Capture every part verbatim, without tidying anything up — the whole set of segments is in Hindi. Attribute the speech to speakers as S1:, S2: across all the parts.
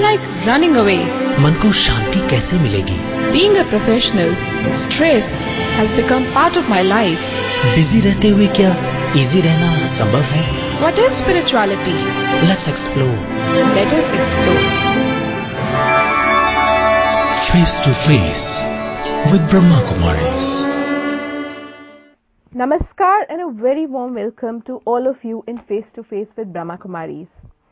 S1: like running away.
S2: मन को शांति कैसे मिलेगी?
S1: Being a professional, stress has become part of my life.
S2: Busy रहते हुए क्या इजी रहना संभव है?
S1: What is spirituality?
S2: Let's explore.
S1: Let us explore.
S2: Face to face with Brahma Kumaris.
S3: Namaskar and a very warm welcome to all of you in Face to Face with Brahma Kumaris.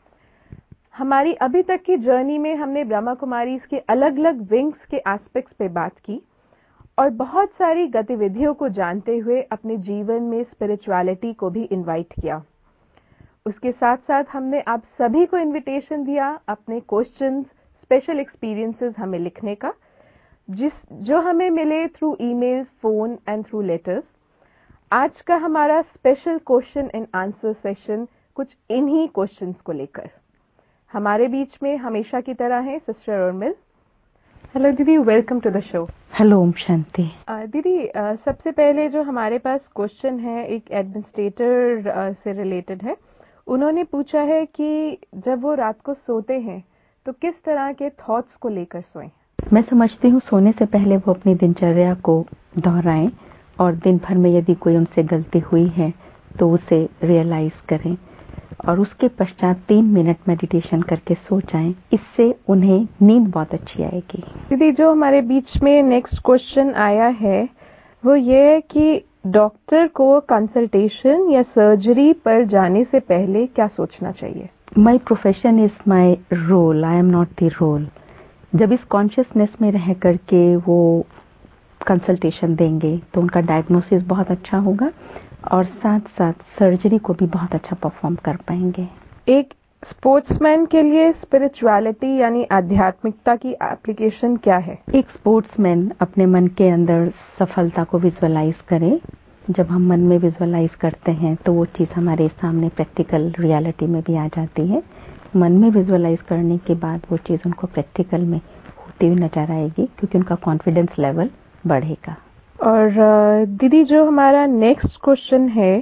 S3: हमारी अभी तक की जर्नी में हमने ब्रह्मा कुमारीज के अलग अलग विंग्स के एस्पेक्ट्स पे बात की और बहुत सारी गतिविधियों को जानते हुए अपने जीवन में स्पिरिचुअलिटी को भी इनवाइट किया। उसके साथ साथ हमने आप सभी को इनविटेशन दिया अपने क्वेश्चंस, स्पेशल एक्सपीरियंसेस हमें लिखने का, जिस जो हमें मिले through emails, phone and through letters. आज का हमारा special question and answer session कुछ इन्हीं क्वेश्चंस को लेकर। हमारे बीच में हमेशा की तरह है सिस्टर उर्मिल। हेलो दीदी, welcome to the show.
S4: Hello, ओम शांति।
S3: दीदी, uh, सबसे पहले जो हमारे पास क्वेश्चन है एक एडमिनिस्ट्रेटर uh, से रिलेटेड है। उन्होंने पूछा है कि जब वो रात को सोते हैं तो किस तरह के थॉट्स को लेकर सोएं।
S4: मैं समझती हूँ सोने से पहले वो अपनी दिनचर्या को दोहराएं और दिन भर में यदि कोई उनसे गलती हुई है तो उसे रियलाइज करें और उसके पश्चात तीन मिनट मेडिटेशन करके सो जाएं। इससे उन्हें नींद बहुत अच्छी आएगी।
S3: दीदी, जो हमारे बीच में नेक्स्ट क्वेश्चन आया है वो ये है कि डॉक्टर को कंसल्टेशन या सर्जरी पर जाने से पहले क्या सोचना चाहिए।
S4: My profession is my role, I am not the role. जब इस कॉन्शियसनेस में रह करके वो कंसल्टेशन देंगे तो उनका डायग्नोसिस बहुत अच्छा होगा और साथ साथ सर्जरी को भी बहुत अच्छा परफॉर्म कर पाएंगे।
S3: एक स्पोर्ट्समैन के लिए स्पिरिचुअलिटी यानी आध्यात्मिकता की एप्लीकेशन क्या है।
S4: एक स्पोर्ट्समैन अपने मन के अंदर सफलता को विजुअलाइज करे। जब हम मन में विजुअलाइज करते हैं तो वो चीज हमारे सामने प्रैक्टिकल रियलिटी में भी आ जाती है। मन में विजुअलाइज करने के बाद वो चीज उनको प्रैक्टिकल में होती हुई नजर आएगी क्योंकि उनका कॉन्फिडेंस लेवल बढ़ेगा।
S3: और दीदी, जो हमारा नेक्स्ट क्वेश्चन है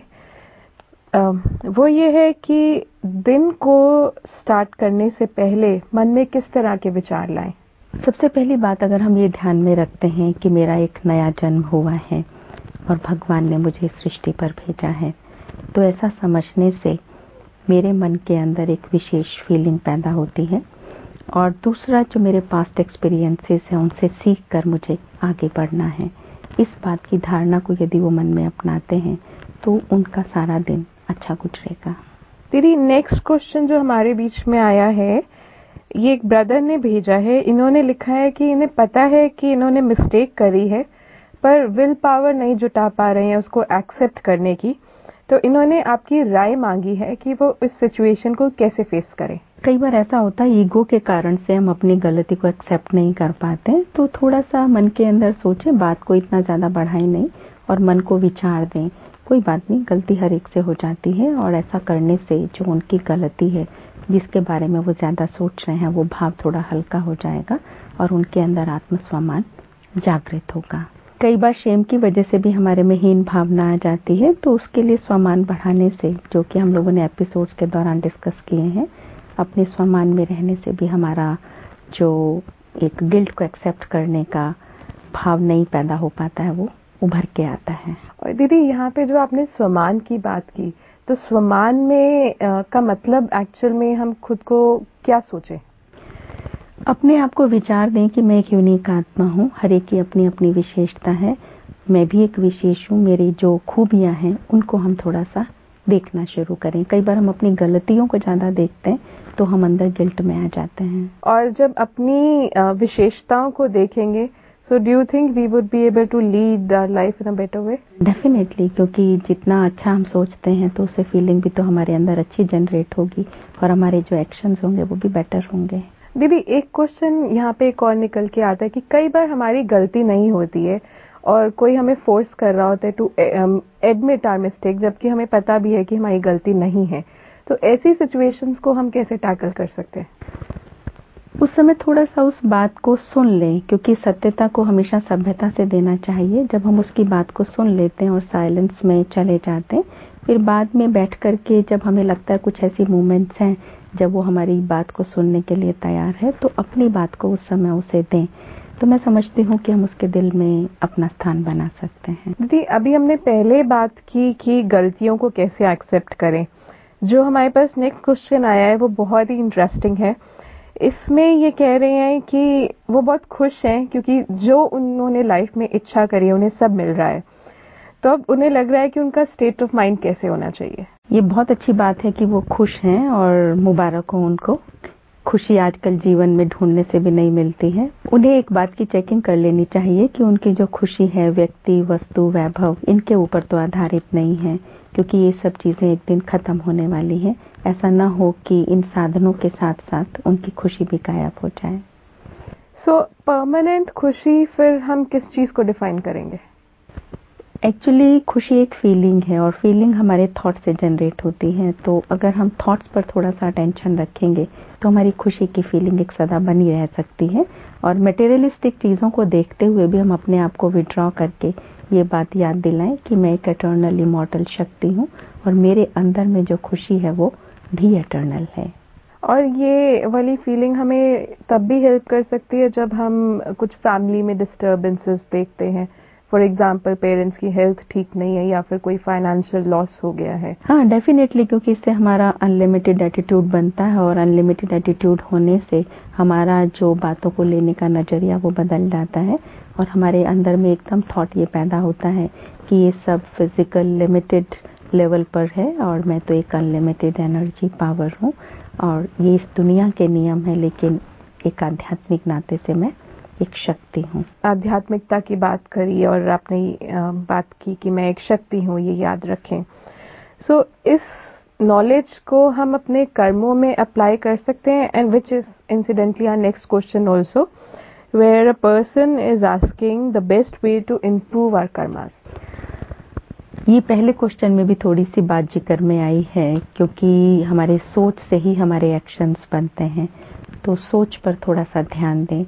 S3: वो ये है कि दिन को स्टार्ट करने से पहले मन में किस तरह के विचार लाएं।
S4: सबसे पहली बात, अगर हम ये ध्यान में रखते हैं कि मेरा एक नया जन्म हुआ है और भगवान ने मुझे सृष्टि पर भेजा है, तो ऐसा समझने से मेरे मन के अंदर एक विशेष फीलिंग पैदा होती है। और दूसरा, जो मेरे पास्ट एक्सपीरियंसेस हैं उनसे सीख कर मुझे आगे बढ़ना है। इस बात की धारणा को यदि वो मन में अपनाते हैं तो उनका सारा दिन अच्छा गुजरेगा।
S3: दीदी, नेक्स्ट क्वेश्चन जो हमारे बीच में आया है ये एक ब्रदर ने भेजा है। इन्होंने लिखा है कि इन्हें पता है कि इन्होंने मिस्टेक करी है पर विल पावर नहीं जुटा पा रहे हैं उसको एक्सेप्ट करने की, तो इन्होंने आपकी राय मांगी है कि वो इस सिचुएशन को कैसे फेस करें।
S4: कई बार ऐसा होता है ईगो के कारण से हम अपनी गलती को एक्सेप्ट नहीं कर पाते, तो थोड़ा सा मन के अंदर सोचें, बात को इतना ज्यादा बढ़ाएं नहीं और मन को विचार दें। कोई बात नहीं, गलती हर एक से हो जाती है और ऐसा करने से जो उनकी गलती है जिसके बारे में वो ज्यादा सोच रहे हैं वो भाव थोड़ा हल्का हो जाएगा और उनके अंदर आत्मस्वमान जागृत होगा। कई बार शेम की वजह से भी हमारे में हीन भावना आ जाती है, तो उसके लिए स्वमान बढ़ाने से, जो कि हम लोगों ने एपिसोड्स के दौरान डिस्कस किए हैं, अपने स्वमान में रहने से भी हमारा जो एक गिल्ट को एक्सेप्ट करने का भाव नहीं पैदा हो पाता है वो उभर के आता है।
S3: और दीदी, यहाँ पे जो आपने स्वमान की बात की, तो स्वमान में आ, का मतलब एक्चुअल में हम खुद को क्या सोचें।
S4: अपने आप को विचार दें कि मैं एक यूनिक आत्मा हूँ, हर एक की अपनी अपनी विशेषता है, मैं भी एक विशेष हूँ। मेरी जो खूबियां हैं उनको हम थोड़ा सा देखना शुरू करें। कई बार हम अपनी गलतियों को ज्यादा देखते हैं तो हम अंदर गिल्ट में आ जाते हैं।
S3: और जब अपनी विशेषताओं को देखेंगे, so do you think we would be able to lead our life in a better way.
S4: Definitely, क्योंकि जितना अच्छा हम सोचते हैं तो उससे फीलिंग भी तो हमारे अंदर अच्छी जनरेट होगी और हमारे जो एक्शंस होंगे वो भी बेटर होंगे।
S3: दीदी, एक क्वेश्चन यहाँ पे एक और निकल के आता है कि कई बार हमारी गलती नहीं होती है और कोई हमें फोर्स कर रहा होता है टू एडमिट आवर मिस्टेक, जबकि हमें पता भी है कि हमारी गलती नहीं है, तो ऐसी सिचुएशंस को हम कैसे टैकल कर सकते हैं।
S4: उस समय थोड़ा सा उस बात को सुन लें, क्योंकि सत्यता को हमेशा सभ्यता से देना चाहिए। जब हम उसकी बात को सुन लेते हैं और साइलेंस में चले जाते हैं, फिर बाद में बैठ कर के जब हमें लगता है कुछ ऐसी मोमेंट्स हैं जब वो हमारी बात को सुनने के लिए तैयार है तो अपनी बात को उस समय उसे दें, तो मैं समझती हूँ कि हम उसके दिल में अपना स्थान बना सकते हैं।
S3: दीदी, अभी हमने पहले बात की कि गलतियों को कैसे एक्सेप्ट करें। जो हमारे पास नेक्स्ट क्वेश्चन आया है वो बहुत ही इंटरेस्टिंग है। इसमें ये कह रहे हैं कि वो बहुत खुश हैं क्योंकि जो उन्होंने लाइफ में इच्छा करी है उन्हें सब मिल रहा है, तो अब उन्हें लग रहा है कि उनका स्टेट ऑफ माइंड कैसे होना चाहिए।
S4: ये बहुत अच्छी बात है कि वो खुश हैं और मुबारक हो उनको। खुशी आजकल जीवन में ढूंढने से भी नहीं मिलती है। उन्हें एक बात की चेकिंग कर लेनी चाहिए कि उनकी जो खुशी है व्यक्ति, वस्तु, वैभव इनके ऊपर तो आधारित नहीं है, क्योंकि ये सब चीजें एक दिन खत्म होने वाली हैं। ऐसा न हो कि इन साधनों के साथ साथ उनकी खुशी भी गायब हो जाए।
S3: सो परमानेंट खुशी फिर हम किस चीज को डिफाइन करेंगे?
S4: एक्चुअली खुशी एक फीलिंग है और फीलिंग हमारे थॉट से जनरेट होती है, तो अगर हम थॉट्स पर थोड़ा सा अटेंशन रखेंगे तो हमारी खुशी की फीलिंग एक सदा बनी रह सकती है। और मटेरियलिस्टिक चीजों को देखते हुए भी हम अपने आप को विड्रॉ करके ये बात याद दिलाएं कि मैं एक एटर्नल इमॉर्टल शक्ति हूँ और मेरे अंदर में जो खुशी है वो भी एटर्नल है।
S3: और ये वाली फीलिंग हमें तब भी हेल्प कर सकती है जब हम कुछ फैमिली में डिस्टर्बेंसेस देखते हैं। फॉर एग्जाम्पल पेरेंट्स की हेल्थ ठीक नहीं है या फिर कोई फाइनेंशियल लॉस हो गया है।
S4: हाँ, डेफिनेटली, क्योंकि इससे हमारा अनलिमिटेड एटीट्यूड बनता है और अनलिमिटेड एटीट्यूड होने से हमारा जो बातों को लेने का नजरिया वो बदल जाता है और हमारे अंदर में एकदम थॉट ये पैदा होता है कि ये सब फिजिकल लिमिटेड लेवल पर है और मैं तो एक अनलिमिटेड एनर्जी पावर हूँ और ये इस दुनिया के नियम है, लेकिन एक आध्यात्मिक नाते से मैं एक शक्ति हूँ।
S3: आध्यात्मिकता की बात करी और आपने बात की कि मैं एक शक्ति हूँ, ये याद रखें। सो so, इस नॉलेज को हम अपने कर्मों में अप्लाई कर सकते हैं, and which is incidentally our next question also, where a person is asking the best way to improve our karmas.
S4: ये पहले क्वेश्चन में भी थोड़ी सी बात जिक्र में आई है, क्योंकि हमारे सोच से ही हमारे एक्शंस बनते हैं, तो सोच पर थोड़ा सा ध्यान दें।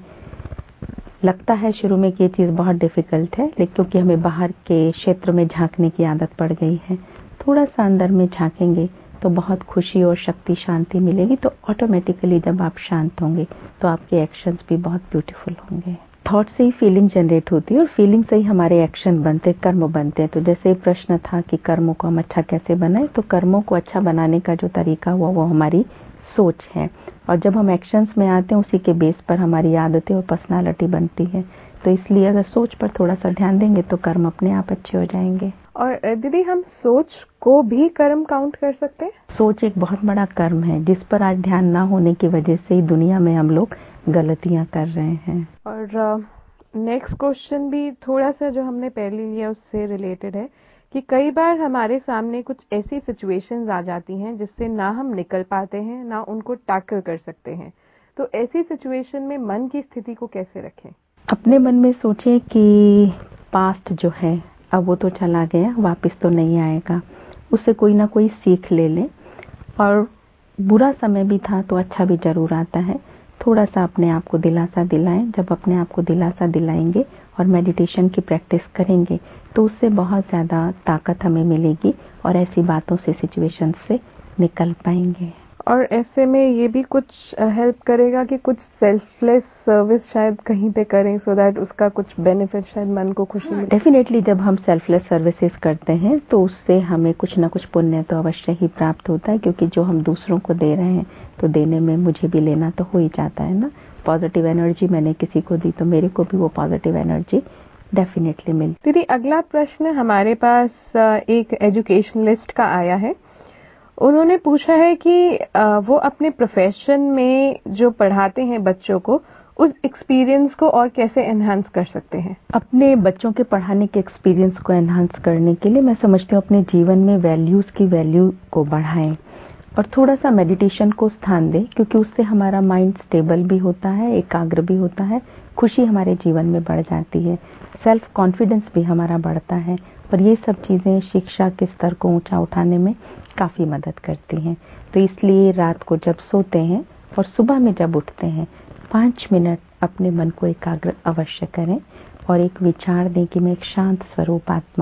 S4: लगता है शुरू में कि ये चीज़ बहुत डिफिकल्ट है, लेकिन क्योंकि हमें बाहर के क्षेत्र में झांकने की आदत पड़ गई है, थोड़ा सा अंदर में झांकेंगे तो बहुत खुशी और शक्ति, शांति मिलेगी। तो ऑटोमेटिकली जब आप शांत होंगे तो आपके एक्शंस भी बहुत ब्यूटीफुल होंगे। थॉट से ही फीलिंग जनरेट होती है और फीलिंग से ही हमारे एक्शन बनते, कर्म बनते हैं। तो जैसे प्रश्न था कि कर्मों को हम अच्छा कैसे बनाएं, तो कर्मों को अच्छा बनाने का जो तरीका हुआ वो हमारी सोच है, और जब हम एक्शंस में आते हैं उसी के बेस पर हमारी आदतें और पर्सनालिटी बनती है। तो इसलिए अगर सोच पर थोड़ा सा ध्यान देंगे तो कर्म अपने आप अच्छे हो जाएंगे।
S3: और दीदी, हम सोच को भी कर्म काउंट कर सकते हैं?
S4: सोच एक बहुत बड़ा कर्म है जिस पर आज ध्यान ना होने की वजह से ही दुनिया में हम लोग गलतियां कर रहे हैं।
S3: और नेक्स्ट uh, क्वेश्चन भी थोड़ा सा जो हमने पहले लिया उससे रिलेटेड है कि कई बार हमारे सामने कुछ ऐसी सिचुएशंस आ जाती हैं जिससे ना हम निकल पाते हैं ना उनको टैकल कर सकते हैं, तो ऐसी सिचुएशन में मन की स्थिति को कैसे रखें?
S4: अपने मन में सोचें कि पास्ट जो है अब वो तो चला गया, वापस तो नहीं आएगा, उससे कोई ना कोई सीख ले लें। और बुरा समय भी था तो अच्छा भी जरूर आता है, थोड़ा सा अपने आप को दिलासा दिलाएं। जब अपने आप को दिलासा दिलाएंगे और मेडिटेशन की प्रैक्टिस करेंगे तो उससे बहुत ज़्यादा ताकत हमें मिलेगी और ऐसी बातों से, सिचुएशन से निकल पाएंगे।
S3: और ऐसे में ये भी कुछ हेल्प करेगा कि कुछ सेल्फलेस सर्विस शायद कहीं पे करें, सो दैट उसका कुछ बेनिफिट शायद मन को खुशी मिले।
S4: डेफिनेटली जब हम सेल्फलेस सर्विसेज करते हैं तो उससे हमें कुछ ना कुछ पुण्य तो अवश्य ही प्राप्त होता है, क्योंकि जो हम दूसरों को दे रहे हैं तो देने में मुझे भी लेना तो हो ही जाता है ना। पॉजिटिव एनर्जी मैंने किसी को दी तो मेरे को भी वो पॉजिटिव एनर्जी डेफिनेटली मिलती।
S3: दीदी, अगला प्रश्न हमारे पास एक एजुकेशनलिस्ट का आया है। उन्होंने पूछा है कि वो अपने प्रोफेशन में जो पढ़ाते हैं बच्चों को, उस एक्सपीरियंस को और कैसे एनहांस कर सकते हैं?
S4: अपने बच्चों के पढ़ाने के एक्सपीरियंस को एनहांस करने के लिए मैं समझती हूँ अपने जीवन में वैल्यूज की वैल्यू को बढ़ाएं और थोड़ा सा मेडिटेशन को स्थान दें, क्योंकि उससे हमारा माइंड स्टेबल भी होता है, एकाग्र भी होता है, खुशी हमारे जीवन में बढ़ जाती है, सेल्फ कॉन्फिडेंस भी हमारा बढ़ता है। और ये सब चीजें शिक्षा के स्तर को ऊंचा उठाने में काफी मदद करती हैं। तो इसलिए रात को जब सोते हैं और सुबह में जब उठते हैं, पाँच मिनट अपने मन को एकाग्र अवश्य करें और एक विचार दें कि मैं एक शांत स्वरूप आत्मा हूँ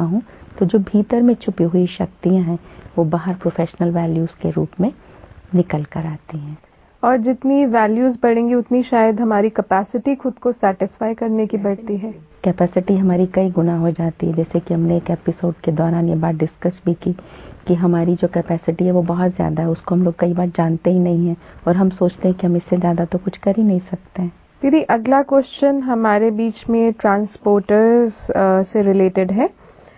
S4: तो जो भीतर में छुपी हुई शक्तियां हैं वो बाहर प्रोफेशनल वैल्यूज के रूप में निकल कर आती हैं।
S3: और जितनी वैल्यूज बढ़ेंगी उतनी शायद हमारी कैपेसिटी खुद को सेटिस्फाई करने की बढ़ती है।
S4: कैपेसिटी हमारी कई गुना हो जाती है। जैसे कि हमने एक एपिसोड के दौरान ये बात डिस्कस भी की कि हमारी जो कैपेसिटी है वो बहुत ज़्यादा है, उसको हम लोग कई बार जानते ही नहीं हैं और हम सोचते हैं कि हम इससे ज़्यादा तो कुछ कर ही नहीं सकते हैं।
S3: दीदी, अगला क्वेश्चन हमारे बीच में ट्रांसपोर्टर्स से रिलेटेड है।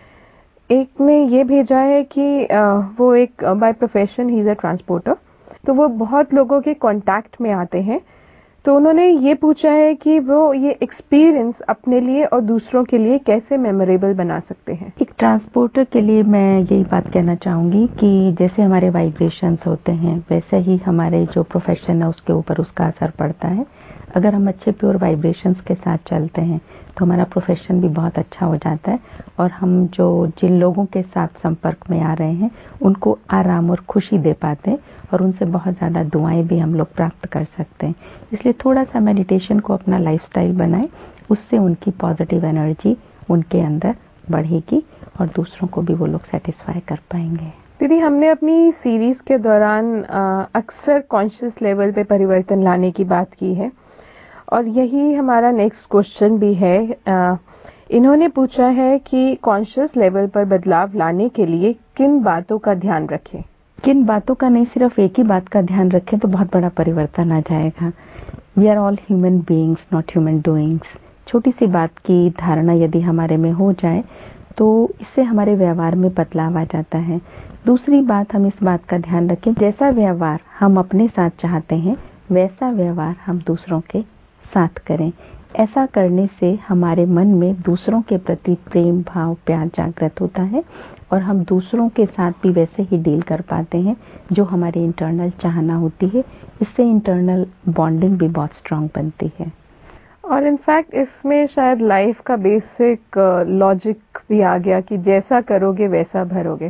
S3: एक ने ये भेजा है कि uh, वो एक by profession he is a transporter, तो वो बहुत लोगों के कांटेक्ट में आते हैं। तो उन्होंने ये पूछा है कि वो ये एक्सपीरियंस अपने लिए और दूसरों के लिए कैसे मेमोरेबल बना सकते हैं।
S4: एक ट्रांसपोर्टर के लिए मैं यही बात कहना चाहूँगी कि जैसे हमारे वाइब्रेशंस होते हैं वैसे ही हमारे जो प्रोफेशन है उसके ऊपर उसका असर पड़ता है। अगर हम अच्छे प्योर वाइब्रेशंस के साथ चलते हैं तो हमारा प्रोफेशन भी बहुत अच्छा हो जाता है और हम जो जिन लोगों के साथ संपर्क में आ रहे हैं उनको आराम और खुशी दे पाते हैं और उनसे बहुत ज़्यादा दुआएं भी हम लोग प्राप्त कर सकते हैं। इसलिए थोड़ा सा मेडिटेशन को अपना लाइफस्टाइल बनाएं, उससे उनकी पॉजिटिव एनर्जी उनके अंदर बढ़ेगी और दूसरों को भी वो लोग सेटिस्फाई कर पाएंगे।
S3: दीदी, हमने अपनी सीरीज के दौरान अक्सर कॉन्शियस लेवल पे परिवर्तन लाने की बात की है और यही हमारा नेक्स्ट क्वेश्चन भी है। आ, इन्होंने पूछा है कि कॉन्शियस लेवल पर बदलाव लाने के लिए किन बातों का ध्यान रखें।
S4: किन बातों का नहीं, सिर्फ एक ही बात का ध्यान रखें तो बहुत बड़ा परिवर्तन आ जाएगा। We are all human beings, not human doings. छोटी सी बात की धारणा यदि हमारे में हो जाए तो इससे हमारे व्यवहार में बदलाव आ जाता है। दूसरी बात, हम इस बात का ध्यान रखें जैसा व्यवहार हम अपने साथ चाहते हैं वैसा व्यवहार हम दूसरों के साथ करें। ऐसा करने से हमारे मन में दूसरों के प्रति प्रेम भाव प्यार जागृत होता है और हम दूसरों के साथ भी वैसे ही डील कर पाते हैं जो हमारी इंटरनल चाहना होती है। इससे इंटरनल बॉन्डिंग भी बहुत स्ट्रांग बनती है।
S3: और इनफैक्ट इसमें शायद लाइफ का बेसिक लॉजिक भी आ गया कि जैसा करोगे वैसा भरोगे।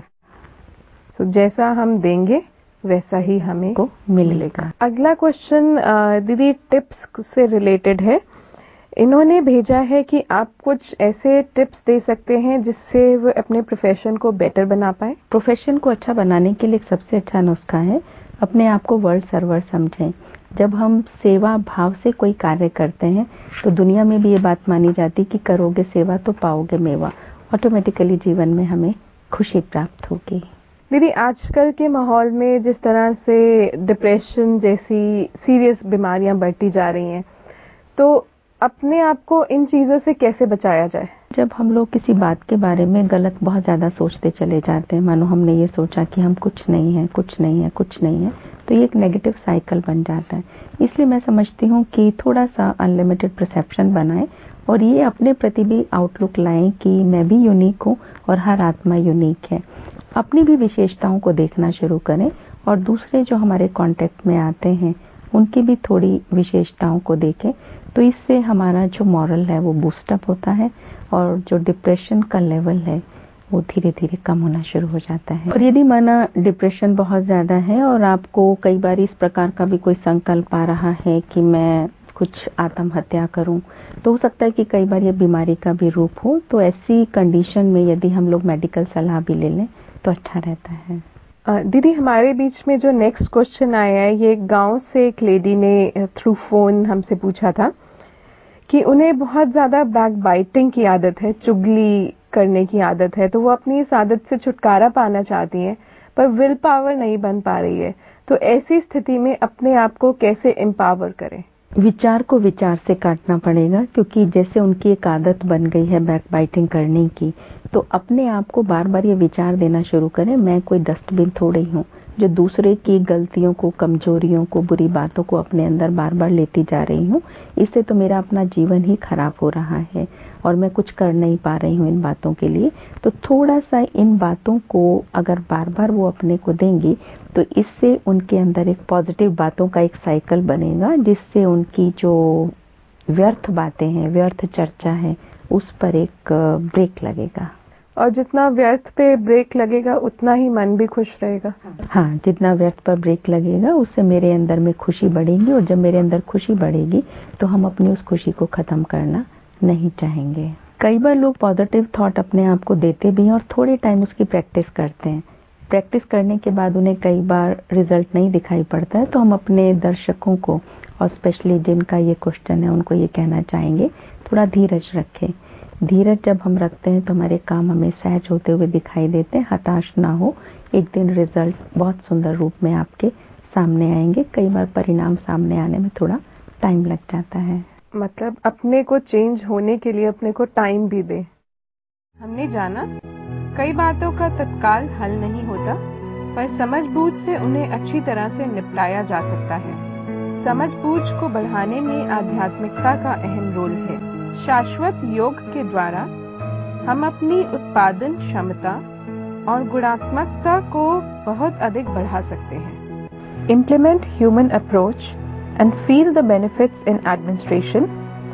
S3: तो so, जैसा हम देंगे वैसा ही हमें
S4: को मिलेगा।
S3: अगला क्वेश्चन दीदी टिप्स से रिलेटेड है। इन्होंने भेजा है कि आप कुछ ऐसे टिप्स दे सकते हैं जिससे वो अपने प्रोफेशन को बेटर बना पाए।
S4: प्रोफेशन को अच्छा बनाने के लिए सबसे अच्छा नुस्खा है अपने आप को वर्ल्ड सर्वर समझें। जब हम सेवा भाव से कोई कार्य करते हैं तो दुनिया में भी ये बात मानी जाती कि करोगे सेवा तो पाओगे मेवा। ऑटोमेटिकली जीवन में हमें खुशी प्राप्त होगी।
S3: दीदी, आजकल के माहौल में जिस तरह से डिप्रेशन जैसी सीरियस बीमारियां बढ़ती जा रही हैं, तो अपने आप को इन चीजों से कैसे बचाया जाए?
S4: जब हम लोग किसी बात के बारे में गलत बहुत ज्यादा सोचते चले जाते हैं, मानो हमने ये सोचा कि हम कुछ नहीं है कुछ नहीं है कुछ नहीं है, तो ये एक नेगेटिव साइकिल बन जाता है। इसलिए मैं समझती हूँ कि थोड़ा सा अनलिमिटेड परसेप्शन बनाएं और ये अपने प्रति भी आउटलुक लाएं कि मैं भी यूनिक हूँ और हर आत्मा यूनिक है। अपनी भी विशेषताओं को देखना शुरू करें और दूसरे जो हमारे कांटेक्ट में आते हैं उनकी भी थोड़ी विशेषताओं को देखें। तो इससे हमारा जो मॉरल है वो बूस्टअप होता है और जो डिप्रेशन का लेवल है वो धीरे धीरे कम होना शुरू हो जाता है। और यदि माना डिप्रेशन बहुत ज्यादा है और आपको कई बार इस प्रकार का भी कोई संकल्प आ रहा है कि मैं कुछ आत्महत्या करूं, तो हो सकता है कि कई बार ये बीमारी का भी रूप हो। तो ऐसी कंडीशन में यदि हम लोग मेडिकल सलाह भी ले लें तो अच्छा रहता है।
S3: दीदी, हमारे बीच में जो नेक्स्ट क्वेश्चन आया है, ये गांव से एक लेडी ने थ्रू फोन हमसे पूछा था कि उन्हें बहुत ज्यादा बैक बाइटिंग की आदत है, चुगली करने की आदत है। तो वो अपनी इस आदत से छुटकारा पाना चाहती हैं पर विल पावर नहीं बन पा रही है। तो ऐसी स्थिति में अपने आप को कैसे एम्पावर करें?
S4: विचार को विचार से काटना पड़ेगा, क्योंकि जैसे उनकी एक आदत बन गई है बैक बाइटिंग करने की, तो अपने आप को बार बार ये विचार देना शुरू करें, मैं कोई डस्टबिन थोड़ी हूँ जो दूसरे की गलतियों को, कमजोरियों को, बुरी बातों को अपने अंदर बार बार लेती जा रही हूँ। इससे तो मेरा अपना जीवन ही खराब हो रहा है और मैं कुछ कर नहीं पा रही हूँ इन बातों के लिए। तो थोड़ा सा इन बातों को अगर बार बार वो अपने को देंगी तो इससे उनके अंदर एक पॉजिटिव बातों का एक साइकिल बनेगा, जिससे उनकी जो व्यर्थ बातें हैं, व्यर्थ चर्चा है, उस पर एक ब्रेक लगेगा।
S3: और जितना व्यर्थ पे ब्रेक लगेगा उतना ही मन भी खुश रहेगा।
S4: हाँ, जितना व्यर्थ पर ब्रेक लगेगा उससे मेरे अंदर में खुशी बढ़ेगी और जब मेरे अंदर खुशी बढ़ेगी तो हम अपनी उस खुशी को खत्म करना नहीं चाहेंगे। कई बार लोग पॉजिटिव थॉट अपने आप को देते भी हैं और थोड़े टाइम उसकी प्रैक्टिस करते हैं। प्रैक्टिस करने के बाद उन्हें कई बार रिजल्ट नहीं दिखाई पड़ता है, तो हम अपने दर्शकों को और स्पेशली जिनका ये क्वेश्चन है उनको ये कहना चाहेंगे, थोड़ा धीरज रखें। धीरज जब हम रखते हैं तो हमारे काम हमें सहज होते हुए दिखाई देते हैं। हताश ना हो, एक दिन रिजल्ट बहुत सुंदर रूप में आपके सामने आएंगे। कई बार परिणाम सामने आने में थोड़ा टाइम लग जाता है।
S3: मतलब अपने को चेंज होने के लिए अपने को टाइम भी दे। हमने जाना कई बातों का तत्काल हल नहीं होता, पर समझबूझ से उन्हें अच्छी तरह से निपटाया जा सकता है। समझबूझ को बढ़ाने में आध्यात्मिकता का अहम रोल है। शाश्वत योग के द्वारा हम अपनी उत्पादन क्षमता और गुणात्मकता को बहुत अधिक बढ़ा सकते हैं। Implement human approach and feel the benefits in administration.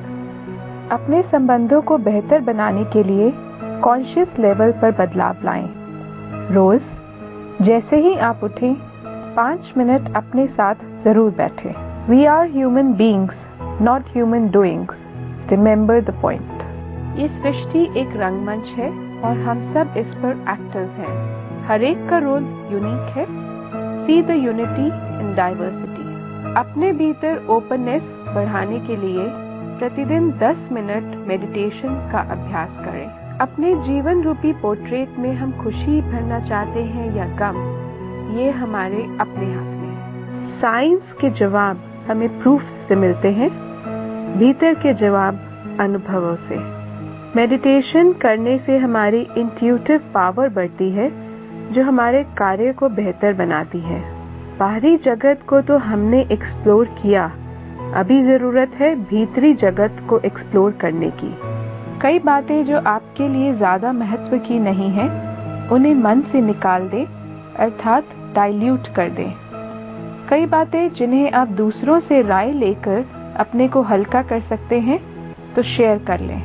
S3: अपने संबंधों को बेहतर बनाने के लिए कॉन्शियस लेवल पर बदलाव लाएं। रोज जैसे ही आप उठें, पाँच मिनट अपने साथ जरूर बैठें। We are human beings, not human doings. Remember the point. ये सृष्टि एक रंगमंच है और हम सब इस पर एक्टर्स हैं। हर एक का रोल यूनिक है। See the unity in diversity. अपने भीतर ओपननेस बढ़ाने के लिए प्रतिदिन दस मिनट मेडिटेशन का अभ्यास करें। अपने जीवन रूपी पोर्ट्रेट में हम खुशी भरना चाहते हैं या गम, ये हमारे अपने हाथ में है। साइंस के जवाब हमें प्रूफ से मिलते हैं, भीतर के जवाब अनुभवों से। मेडिटेशन करने से हमारी इंट्यूटिव पावर बढ़ती है, जो हमारे कार्य को बेहतर बनाती है। बाहरी जगत को तो हमने एक्सप्लोर किया, अभी जरूरत है भीतरी जगत को एक्सप्लोर करने की। कई बातें जो आपके लिए ज्यादा महत्व की नहीं है, उन्हें मन से निकाल दें, अर्थात डाइल्यूट कर दें। कई बातें जिन्हें आप दूसरों से राय लेकर अपने को हल्का कर सकते हैं, तो शेयर कर लें।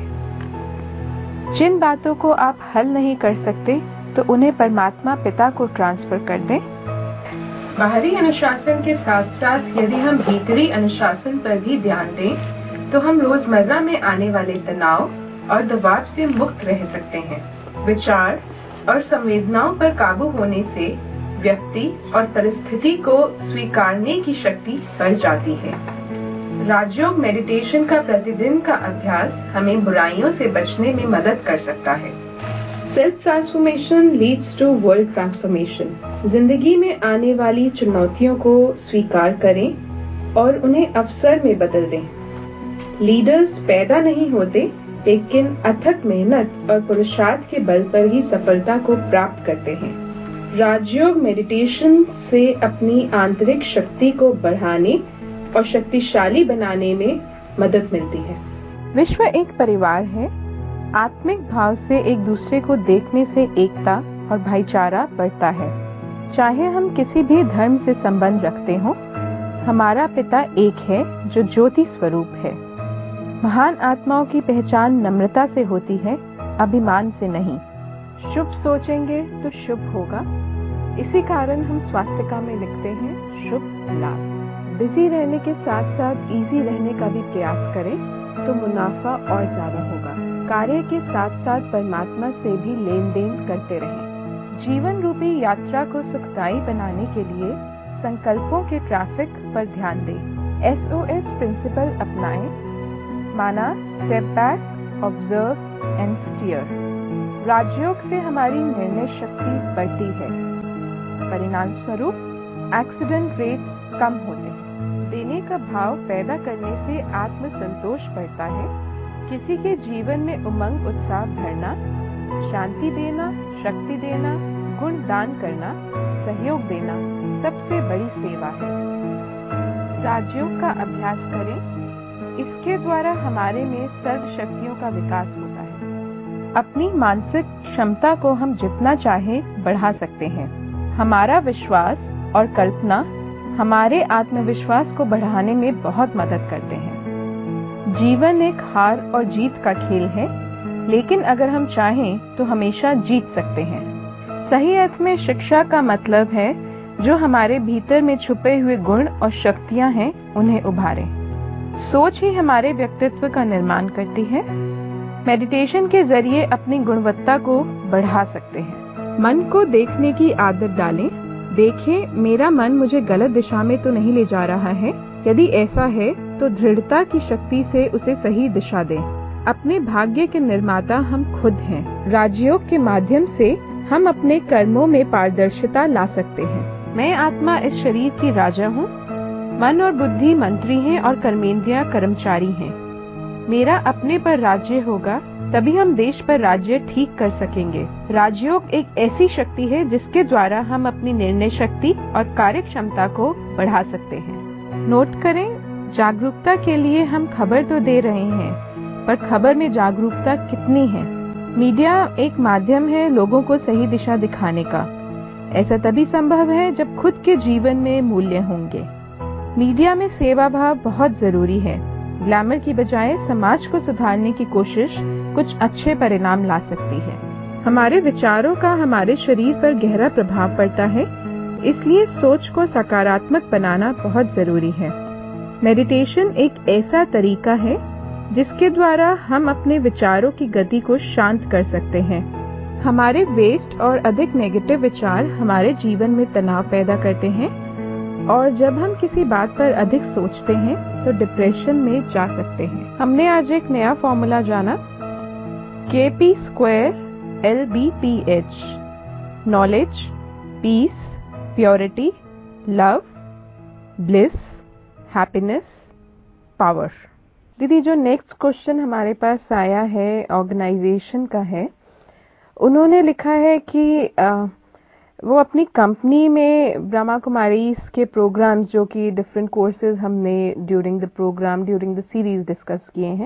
S3: जिन बातों को आप हल नहीं कर सकते, तो उन्हें परमात्मा पिता को ट्रांसफर कर दें। बाहरी अनुशासन के साथ साथ यदि हम भीतरी अनुशासन पर भी ध्यान दें, तो हम रोजमर्रा में आने वाले तनाव और दबाव से मुक्त रह सकते हैं। विचार और संवेदनाओं पर काबू होने से व्यक्ति और परिस्थिति को स्वीकारने की शक्ति बढ़ जाती है। राजयोग मेडिटेशन का प्रतिदिन का अभ्यास हमें बुराइयों से बचने में मदद कर सकता है। Self transformation leads to world transformation. जिंदगी में आने वाली चुनौतियों को स्वीकार करें और उन्हें अवसर में बदल दें। लीडर्स पैदा नहीं होते, लेकिन अथक मेहनत और पुरुषार्थ के बल पर ही सफलता को प्राप्त करते हैं। राजयोग मेडिटेशन से अपनी आंतरिक शक्ति को बढ़ाने और शक्तिशाली बनाने में मदद मिलती है। विश्व एक परिवार है। आत्मिक भाव से एक दूसरे को देखने से एकता और भाईचारा बढ़ता है। चाहे हम किसी भी धर्म से संबंध रखते हों, हमारा पिता एक है जो ज्योति स्वरूप है। महान आत्माओं की पहचान नम्रता से होती है, अभिमान से नहीं। शुभ सोचेंगे तो शुभ होगा। इसी कारण हम स्वास्तिका में लिखते हैं शुभ लाभ। बिजी रहने के साथ साथ इजी रहने का भी प्रयास करें तो मुनाफा और ज्यादा होगा। कार्य के साथ साथ परमात्मा से भी लेन देन करते रहें। जीवन रूपी यात्रा को सुखदायी बनाने के लिए संकल्पों के ट्रैफिक पर ध्यान दें। एस ओ एस प्रिंसिपल अपनाएं, माना step back, observe and steer. Rajyoga से हमारी निर्णय शक्ति बढ़ती है। परिणाम स्वरूप एक्सीडेंट रेट कम होते हैं। देने का भाव पैदा करने से आत्मसंतोष बढ़ता है। किसी के जीवन में उमंग उत्साह भरना, शांति देना, शक्ति देना, गुण दान करना, सहयोग देना सबसे बड़ी सेवा है। राजयोग का अभ्यास करें, इसके द्वारा हमारे में सर्व शक्तियों का विकास होता है। अपनी मानसिक क्षमता को हम जितना चाहें बढ़ा सकते हैं। हमारा विश्वास और कल्पना हमारे आत्मविश्वास को बढ़ाने में बहुत मदद करते हैं। जीवन एक हार और जीत का खेल है, लेकिन अगर हम चाहें तो हमेशा जीत सकते हैं। सही अर्थ में शिक्षा का मतलब है जो हमारे भीतर में छुपे हुए गुण और शक्तियां हैं, उन्हें उभारें। सोच ही हमारे व्यक्तित्व का निर्माण करती है। मेडिटेशन के जरिए अपनी गुणवत्ता को बढ़ा सकते हैं। मन को देखने की आदत डालें। देखें, मेरा मन मुझे गलत दिशा में तो नहीं ले जा रहा है। यदि ऐसा है तो दृढ़ता की शक्ति से उसे सही दिशा दें। अपने भाग्य के निर्माता हम खुद हैं। राजयोग के माध्यम से हम अपने कर्मों में पारदर्शिता ला सकते हैं। मैं आत्मा इस शरीर की राजा हूँ। मन और बुद्धि मंत्री हैं और कर्मेंद्रियां कर्मचारी हैं। मेरा अपने पर राज्य होगा, तभी हम देश पर राज्य ठीक कर सकेंगे। राजयोग एक ऐसी शक्ति है जिसके द्वारा हम अपनी निर्णय शक्ति और कार्य क्षमता को बढ़ा सकते हैं। नोट करें, जागरूकता के लिए हम खबर तो दे रहे हैं, पर खबर में जागरूकता कितनी है? मीडिया एक माध्यम है लोगों को सही दिशा दिखाने का। ऐसा तभी संभव है जब खुद के जीवन में मूल्य होंगे। मीडिया में सेवा भाव बहुत जरूरी है। ग्लैमर की बजाय समाज को सुधारने की कोशिश कुछ अच्छे परिणाम ला सकती है। हमारे विचारों का हमारे शरीर पर गहरा प्रभाव पड़ता है, इसलिए सोच को सकारात्मक बनाना बहुत जरूरी है। मेडिटेशन एक ऐसा तरीका है जिसके द्वारा हम अपने विचारों की गति को शांत कर सकते हैं। हमारे वेस्ट और अधिक नेगेटिव विचार हमारे जीवन में तनाव पैदा करते हैं, और जब हम किसी बात पर अधिक सोचते हैं तो डिप्रेशन में जा सकते हैं। हमने आज एक नया फॉर्मूला जाना, K P square L B P H. Knowledge, peace, purity, love, bliss, happiness, power. दीदी, जो नेक्स्ट क्वेश्चन हमारे पास आया है ऑर्गेनाइजेशन का है। उन्होंने लिखा है कि आ, वो अपनी कंपनी में ब्रह्मा कुमारीज के प्रोग्राम्स, जो कि डिफरेंट कोर्सेज हमने during the programme during the series discuss किए हैं,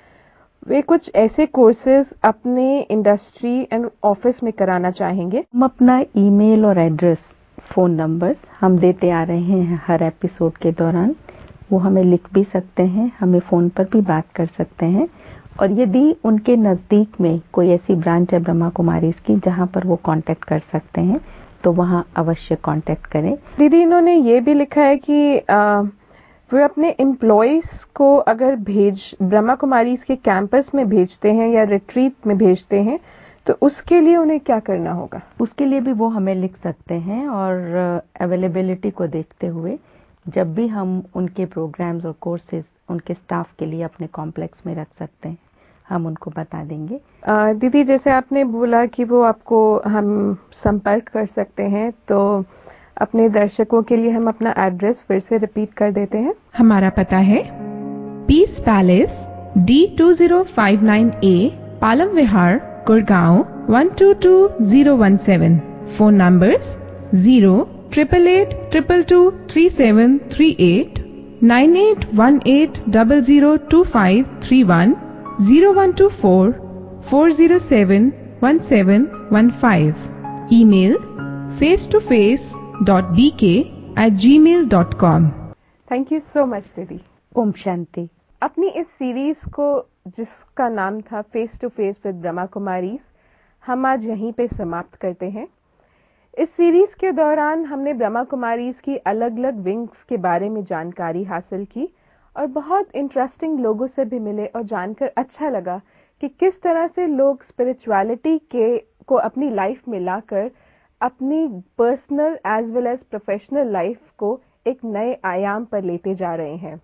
S3: वे कुछ ऐसे कोर्सेज अपने इंडस्ट्री एंड ऑफिस में कराना चाहेंगे।
S4: हम अपना ईमेल और एड्रेस, फोन नंबर्स हम देते आ रहे हैं हर एपिसोड के दौरान। वो हमें लिख भी सकते हैं, हमें फोन पर भी बात कर सकते हैं, और यदि उनके नजदीक में कोई ऐसी ब्रांच है ब्रह्मा कुमारीज की जहां पर वो कांटेक्ट कर सकते हैं तो वहां अवश्य कांटेक्ट करें।
S3: दीदी, इन्होंने ये भी लिखा है कि आ, वे अपने एम्प्लॉइज को अगर भेज ब्रह्मा कुमारीज के कैंपस में भेजते हैं या रिट्रीट में भेजते हैं तो उसके लिए उन्हें क्या करना होगा?
S4: उसके लिए भी वो हमें लिख सकते हैं, और अवेलेबिलिटी को देखते हुए जब भी हम उनके प्रोग्राम्स और कोर्सेज उनके स्टाफ के लिए अपने कॉम्प्लेक्स में रख सकते हैं, हम उनको बता देंगे।
S3: आ, दीदी, जैसे आपने बोला कि वो आपको हम संपर्क कर सकते हैं, तो अपने दर्शकों के लिए हम अपना एड्रेस फिर से रिपीट कर देते हैं। हमारा पता है peace palace, D two zero five nine A, Palam Vihar, Gurgaon one two two zero one seven. Phone numbers zero triple eight triple two three seven three eight, nine eight one eight double zero two five three one, zero one two four four zero seven one seven one five. Email face to face dot B K at gmail dot com. Thank you so much दीदी।
S4: ओम शांति।
S3: अपनी इस सीरीज को, जिसका नाम था face to face with Brahma Kumaris, हम आज यहीं पे समाप्त करते हैं। इस सीरीज के दौरान हमने ब्रह्मा कुमारीज की अलग अलग विंग्स के बारे में जानकारी हासिल की और बहुत इंटरेस्टिंग लोगों से भी मिले, और जानकर अच्छा लगा कि किस तरह से लोग स्पिरिचुअलिटी के को अपनी लाइफ में लाकर अपनी personal as well as professional life को एक नए आयाम पर लेते जा रहे हैं।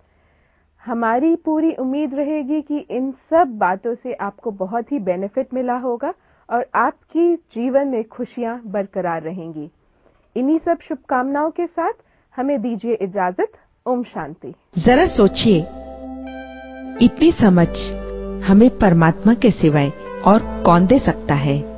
S3: हमारी पूरी उम्मीद रहेगी कि इन सब बातों से आपको बहुत ही बेनिफिट मिला होगा और आपकी जीवन में खुशियां बरकरार रहेंगी। इन्हीं सब शुभकामनाओं के साथ हमें दीजिए इजाजत। ओम शांति।
S5: जरा सोचिए, इतनी समझ हमें परमात्मा के सिवाय और कौन दे सकता है।